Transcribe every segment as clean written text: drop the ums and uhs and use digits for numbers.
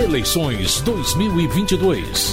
Eleições 2022.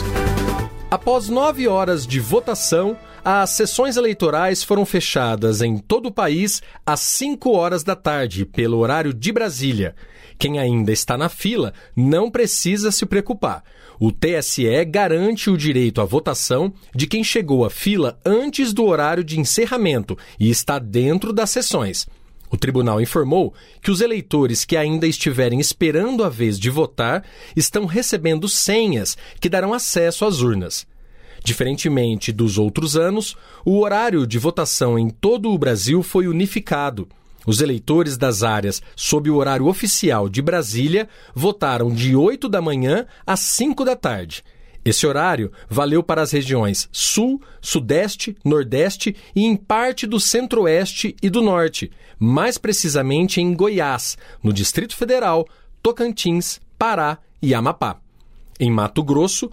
Após 9 horas de votação, as sessões eleitorais foram fechadas em todo o país às 5 horas da tarde, pelo horário de Brasília. Quem ainda está na fila não precisa se preocupar. O TSE garante o direito à votação de quem chegou à fila antes do horário de encerramento e está dentro das sessões. O tribunal informou que os eleitores que ainda estiverem esperando a vez de votar estão recebendo senhas que darão acesso às urnas. Diferentemente dos outros anos, o horário de votação em todo o Brasil foi unificado. Os eleitores das áreas sob o horário oficial de Brasília votaram de 8 da manhã às 5 da tarde. Esse horário valeu para as regiões Sul, Sudeste, Nordeste e em parte do Centro-Oeste e do Norte, mais precisamente em Goiás, no Distrito Federal, Tocantins, Pará e Amapá. Em Mato Grosso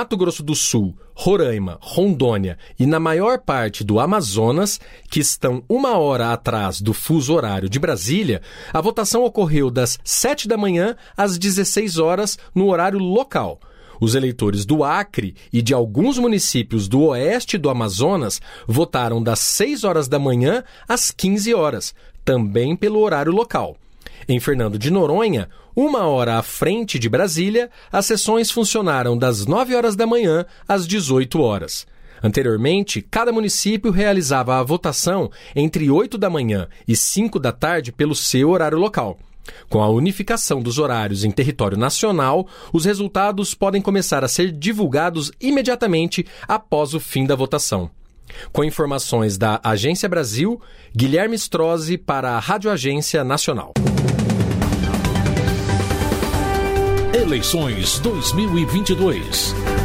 do Sul, Roraima, Rondônia e na maior parte do Amazonas, que estão 1 hora atrás do fuso horário de Brasília, a votação ocorreu das 7 da manhã às 16 horas no horário local. Os eleitores do Acre e de alguns municípios do oeste do Amazonas votaram das 6 horas da manhã às 15 horas, também pelo horário local. Em Fernando de Noronha, 1 hora à frente de Brasília, as sessões funcionaram das 9 horas da manhã às 18 horas. Anteriormente, cada município realizava a votação entre 8 da manhã e 5 da tarde pelo seu horário local. Com a unificação dos horários em território nacional, os resultados podem começar a ser divulgados imediatamente após o fim da votação. Com informações da Agência Brasil, Guilherme Strozzi para a Rádio Agência Nacional. Eleições 2022.